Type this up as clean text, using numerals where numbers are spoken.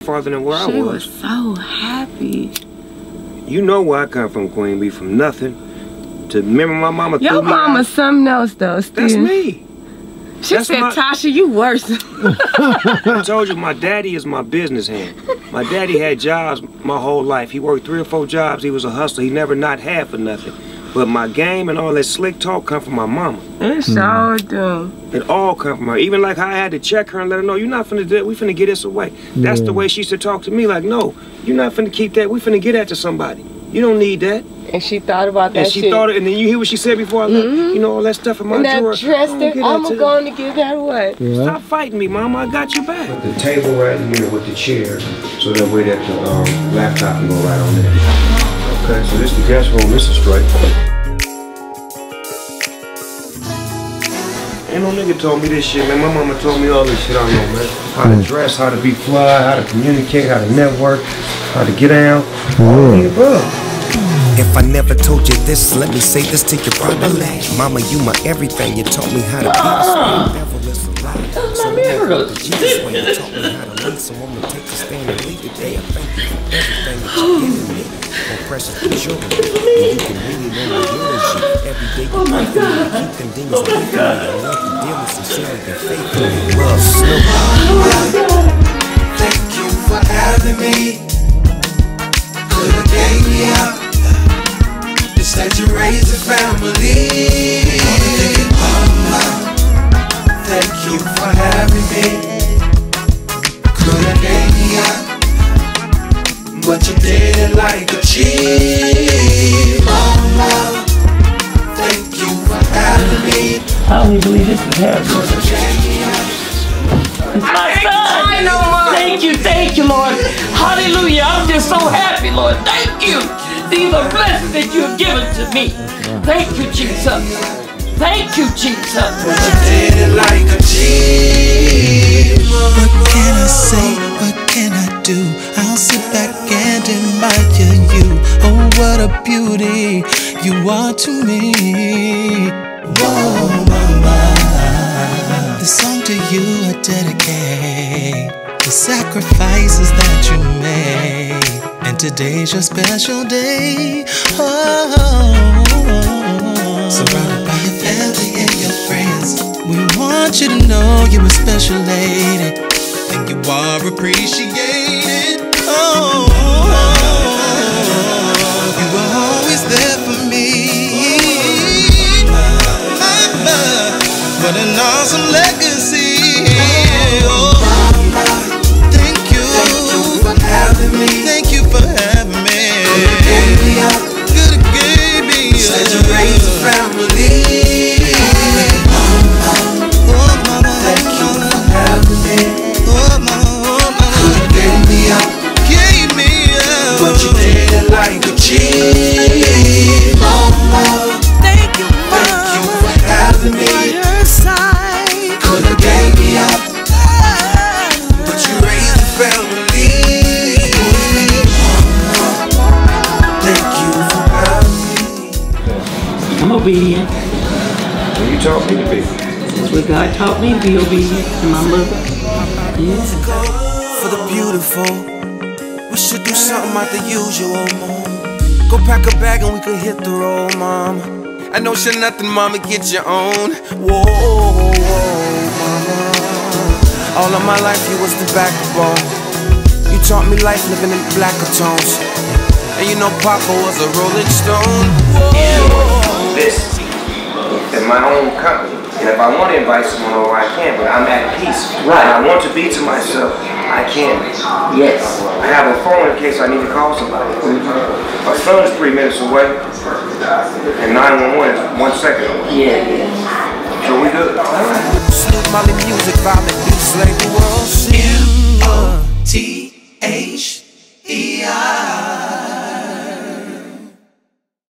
farther than where I was. She was so happy. You know where I come from, Queen Bee, from nothing to remember my mama. Your mama's something else, though, Steve. That's me. She said, Tasha, you worse. I told you, my daddy is my business hand. My daddy had jobs my whole life. He worked 3 or 4 jobs. He was a hustler. He never not had for nothing. But my game and all that slick talk come from my mama. It sure do. It all come from her. Even like how I had to check her and let her know, you're not finna do that. We finna get this away. That's the way she used to talk to me. Like, no, you're not finna keep that. We finna get that to somebody. You don't need that. And she thought about that shit. And she thought it, and then you hear what she said before I left? You know, all that stuff in my drawer. And that dresser, I'm going to give that away. Yeah. Stop fighting me, Mama. I got you back. Put the table right here with the chair, so that way that the laptop can go right on there. Okay, so this is the guest room. This is straight. Ain't no nigga told me this shit, man. My mama told me all this shit I know, man. How to dress, how to be fly, how to communicate, how to network, how to get down. All the above. If I never told you this, let me say this to you probably. Mama, you my everything. You taught me how to be That's my mirror. You taught me how to lead someone to take a stand and lead the day. I thank you for everything that you're giving me. More precious than children. You can really know my eulogy. Every day you pray for me. You can ding us away from me. I love you dearly, sincerely, and faithfully. Love, Snoop. Thank you for having me. Could've gave me up. Instead you raised a family. Mama, thank you for having me. Could've gave me up, but you did it like a cheat. Mama, thank you for having me. I don't even believe this is happening. My son! Thank you, Lord. Hallelujah. I'm just so happy, Lord. Thank you. These are blessings that you have given to me. Thank you, Jesus. Thank you, Jesus. But you did it like a cheat. What can I say? What can I do? I'll sit back and admire you. Oh, what a beauty you are to me. Whoa, mama. The song to you I dedicate. The sacrifices that you made. And today's your special day. Surrounded by your family and your friends. We want you to know you're a special lady. And you are appreciated. Oh, you were always there for me. Mama, what an awesome legacy. Thank you for having me. Could've gave me up. Said you raised a family. Mama, thank you for having me. Mama, could've gave me up. But you did it like a cheat. Mama, thank you for having me. Could've gave me up. But you raised a family. I'm obedient. Well, you taught me to be. That's what God taught me to be obedient to my mother. Yeah. For the beautiful, we should do something out the usual, mom. Go pack a bag and we could hit the road, mama. I know shit nothing, mama, get your own. Whoa, mama. All of my life you was the backbone. You taught me life living in blacker tones. And you know Papa was a Rolling Stone. Whoa. This is my own company, and if I want to invite someone over, I can, but I'm at peace. Right. And I want to be to myself, I can. Yes. I have a phone in case I need to call somebody. My son is 3 minutes away, and 911 is 1 second away. Yeah. So we good. Snoop Molly music, violent beats like the world. U-O-T-H